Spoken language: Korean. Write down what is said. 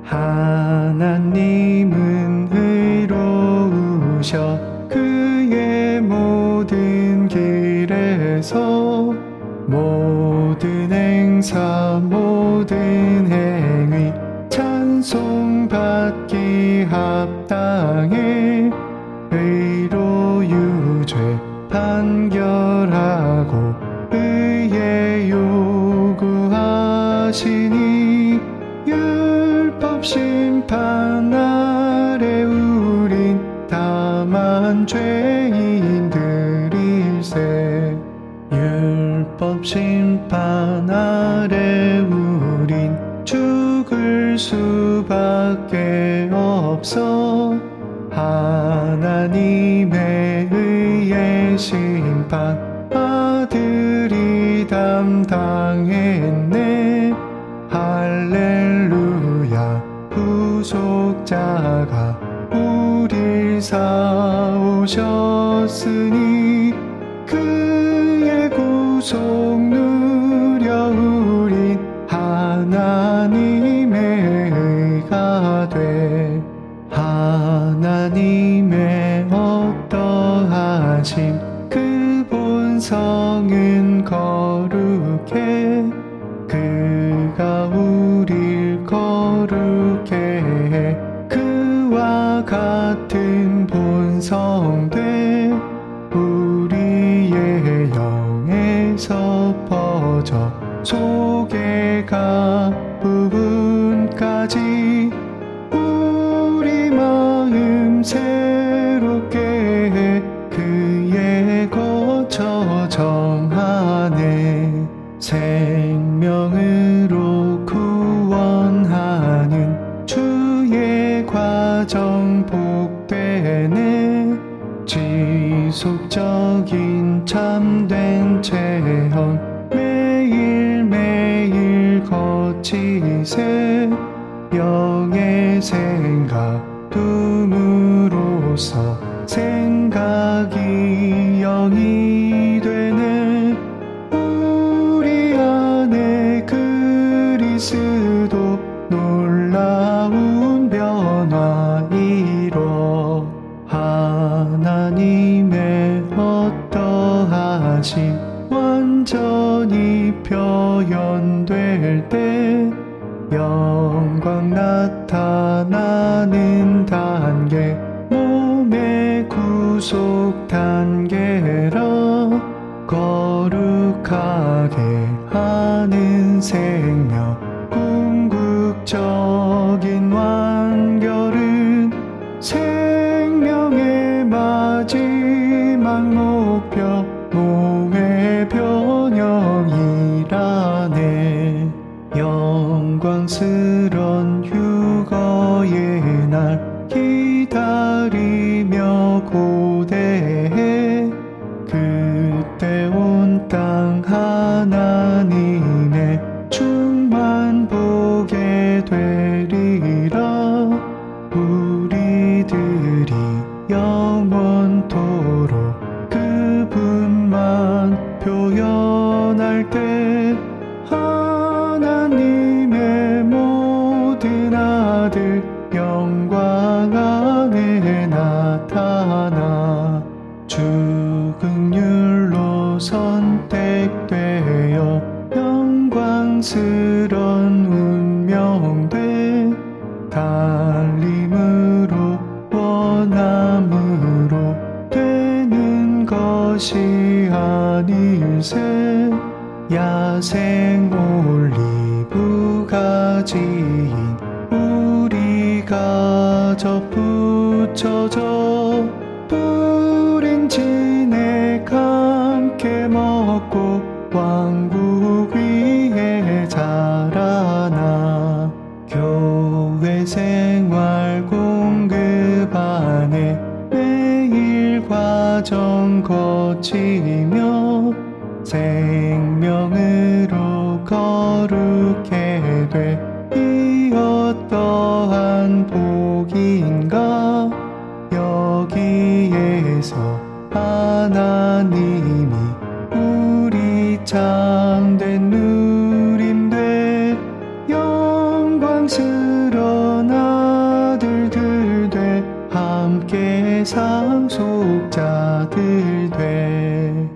하나님은 의로우셔 그의 모든 길에서 모든 행사 모든 행위 찬송받기 합당해 의로 유죄 판결하고 의에 요구하시니 율법 심판 아래 우린 다만 죄인들일세 율법 심판 아래 우린 죽을 수밖에 없어 하나님의 의의 심판 아들이 담당했네 할렐루야 구속자가 우릴 사오셨으니 그의 구속 누려 우린 하나님의 의가 돼 하나님의 어떠하심 그 본성은 거룩해 그가 우릴 거룩해 해 그와 같은 본성 돼 우리의 영에서 퍼져 속의 각 부분까지 우리 마음 새롭게 해 그의 거처 정하네 생명으로 구원하는 주의 과정 복되네 지속적인 참된 체험 매일매일 거치세 영의 생각 둠으로써 생각이 영이 되네 우리 안에 그리스도 놀라운 변화 이뤄 하나님의 어떠하심 완전히 표현될 때 영광 나타나는 단계 몸의 구속 단계라 거룩하게 하는 생명 궁극적인 완결은 생명의 마지막 목표 몸의 변형이라네 영광스런 휴거의 날 기다리며 고대해 그때 온 땅 하나님의 충만 보게 되리라 우리들이 영원토록 그분만 표현할 때 하나님의 모든 아들 영광 안에 나타나 죽음률로 선택되어 영광스런 운명돼 달림으로 원함으로 되는 것이 아닐세 야생 올리브 가지인 우리가 접붙여져 뿌린 진액 함께 먹고 왕국 위에 자라나 교회 생활 공급 안에 매일 과정 거치며 생명으로 거룩해 돼 이 어떠한 복인가 여기에서 하나님이 우리 참된 누림돼 영광스런 상속자들 돼